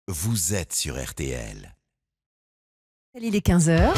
vous êtes sur RTL. Il est 15h.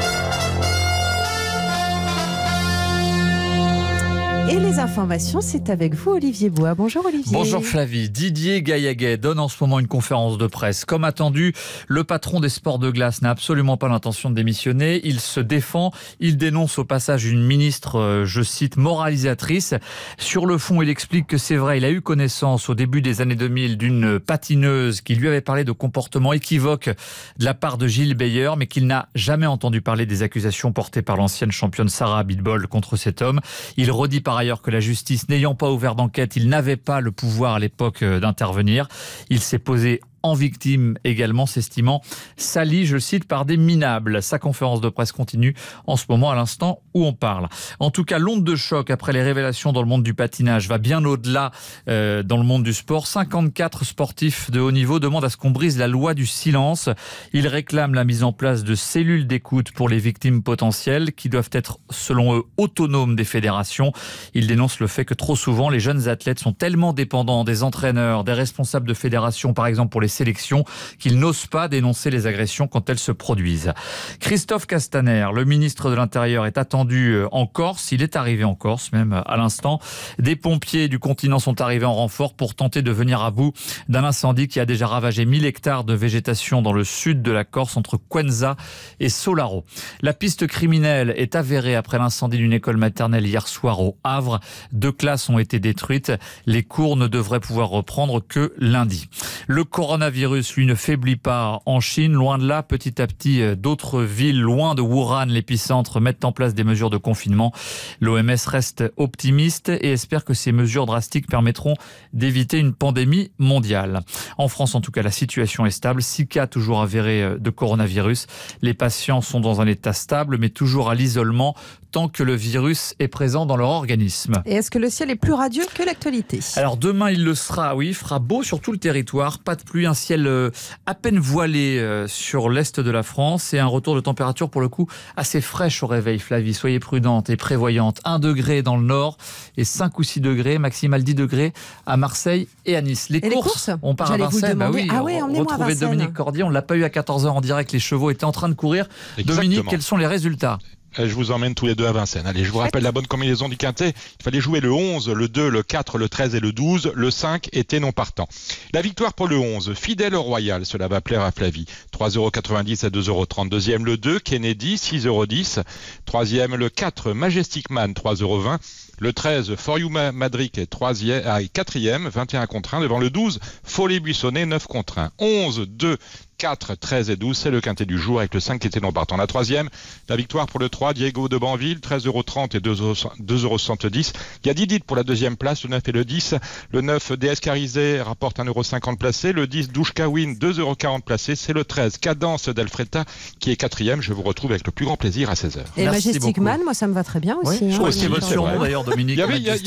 Et les informations, c'est avec vous, Olivier Bois. Bonjour Olivier. Bonjour Flavie. Didier Gaillaguet donne en ce moment une conférence de presse. Comme attendu, le patron des sports de glace n'a absolument pas l'intention de démissionner. Il se défend. Il dénonce au passage une ministre, je cite, moralisatrice. Sur le fond, il explique que c'est vrai, il a eu connaissance au début des années 2000 d'une patineuse qui lui avait parlé de comportements équivoques de la part de Gilles Beyer, mais qu'il n'a jamais entendu parler des accusations portées par l'ancienne championne Sarah Abitbol contre cet homme. Il redit par ailleurs que la justice n'ayant pas ouvert d'enquête, il n'avait pas le pouvoir à l'époque d'intervenir. Il s'est posé en victime également, s'estimant sali, je cite, par des minables. Sa conférence de presse continue en ce moment à l'instant où on parle. En tout cas, l'onde de choc après les révélations dans le monde du patinage va bien au-delà dans le monde du sport. 54 sportifs de haut niveau demandent à ce qu'on brise la loi du silence. Ils réclament la mise en place de cellules d'écoute pour les victimes potentielles qui doivent être, selon eux, autonomes des fédérations. Ils dénoncent le fait que trop souvent, les jeunes athlètes sont tellement dépendants des entraîneurs, des responsables de fédérations, par exemple pour les sélections, qu'ils n'osent pas dénoncer les agressions quand elles se produisent. Christophe Castaner, le ministre de l'Intérieur, est attendu en Corse. Il est arrivé en Corse, même à l'instant. Des pompiers du continent sont arrivés en renfort pour tenter de venir à bout d'un incendie qui a déjà ravagé 1000 hectares de végétation dans le sud de la Corse, entre Cuenza et Solaro. La piste criminelle est avérée après l'incendie d'une école maternelle hier soir au Havre. 2 classes ont été détruites. Les cours ne devraient pouvoir reprendre que lundi. Le coronavirus, lui, ne faiblit pas en Chine. Loin de là, petit à petit, d'autres villes loin de Wuhan, l'épicentre, mettent en place des mesures de confinement. L'OMS reste optimiste et espère que ces mesures drastiques permettront d'éviter une pandémie mondiale. En France, en tout cas, la situation est stable. 6 cas toujours avérés de coronavirus. Les patients sont dans un état stable, mais toujours à l'isolement, tant que le virus est présent dans leur organisme. Et est-ce que le ciel est plus radieux que l'actualité ? Alors demain, il le sera, oui, il fera beau sur tout le territoire. Pas de pluie, un ciel à peine voilé sur l'est de la France et un retour de température pour le coup assez fraîche au réveil, Flavie. Soyez prudente et prévoyante. 1 degré dans le nord et 5 ou 6 degrés, maximal 10 degrés à Marseille et à Nice. Les courses, on part à Vincennes. Retrouver Dominique Cordier, on ne l'a pas eu à 14h en direct. Les chevaux étaient en train de courir. Exactement. Dominique, quels sont les résultats ? Je vous emmène tous les deux à Vincennes. Allez, je vous rappelle la bonne combinaison du quintet. Il fallait jouer le 11, le 2, le 4, le 13 et le 12. Le 5 était non partant. La victoire pour le 11, Fidèle au Royal, cela va plaire à Flavie. 3,90 € à 2,30 €. Deuxième, le 2, Kennedy, 6,10 €. Troisième, le 4, Majestic Man, 3,20 €. Le 13, For You Madrid est quatrième, 21 contre 1. Devant le 12, Follet Buissonnet, 9 contre 1. 11, 2, 4, 13 et 12, c'est le quintet du jour avec le 5 qui était non partant. La troisième, la victoire pour le 3, Diego de Banville, 13,30 € et 2,70 €. Il y a 10 dites pour la deuxième place, le 9 et le 10. Le 9, DS Carizé, rapporte 1,50 € placé. Le 10, Douchka Win, 2,40 € placé. C'est le 13, Cadence d'Alfreda qui est quatrième. Je vous retrouve avec le plus grand plaisir à 16h. Et Majestic Man, moi ça me va très bien aussi. Oui, je trouve que c'est votre surnom d'ailleurs, Dominique.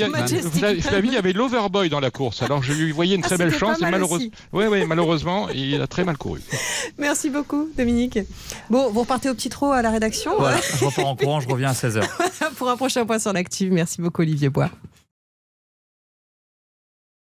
Il y avait l'Overboy dans la course. Alors je lui voyais une très belle chance et malheureusement, il a très mal couru. Merci beaucoup, Dominique. Bon, vous repartez au petit trot à la rédaction. Voilà, je repars en courant, je reviens à 16h. Pour un prochain point sur l'actu. Merci beaucoup, Olivier Bois.